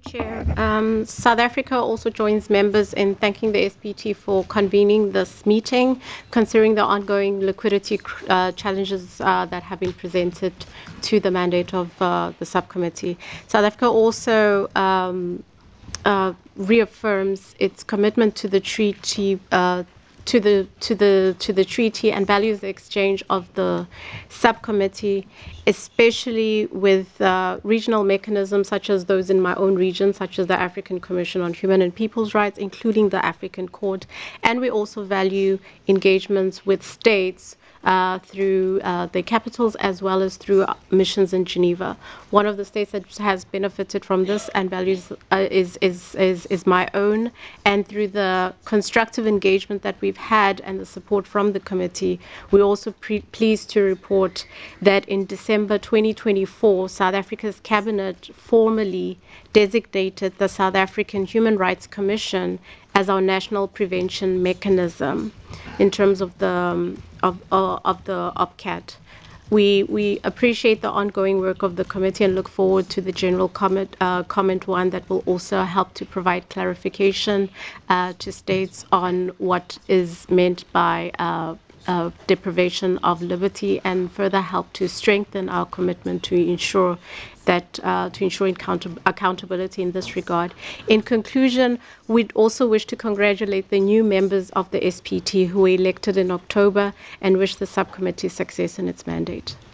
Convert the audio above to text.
Chair. South Africa also joins members in thanking the SPT for convening this meeting, considering the ongoing liquidity challenges that have been presented to the mandate of the subcommittee. South Africa also reaffirms its commitment to the treaty, to the treaty, and values the exchange of the subcommittee, especially with regional mechanisms such as those in my own region, such as the African Commission on Human and People's Rights, including the African Court. And we also value engagements with states through the capitals, as well as through missions in Geneva. One of the states that has benefited from this and values is my own, and through the constructive engagement that we've had and the support from the committee, we're also pleased to report that in December 2024, South Africa's cabinet formally designated the South African Human Rights Commission as our national prevention mechanism in terms of the OPCAT. We appreciate the ongoing work of the committee and look forward to the general comment one that will also help to provide clarification to states on what is meant by deprivation of liberty, and further help to strengthen our commitment to ensure accountability in this regard. In conclusion, we'd also wish to congratulate the new members of the SPT who were elected in October and wish the subcommittee success in its mandate.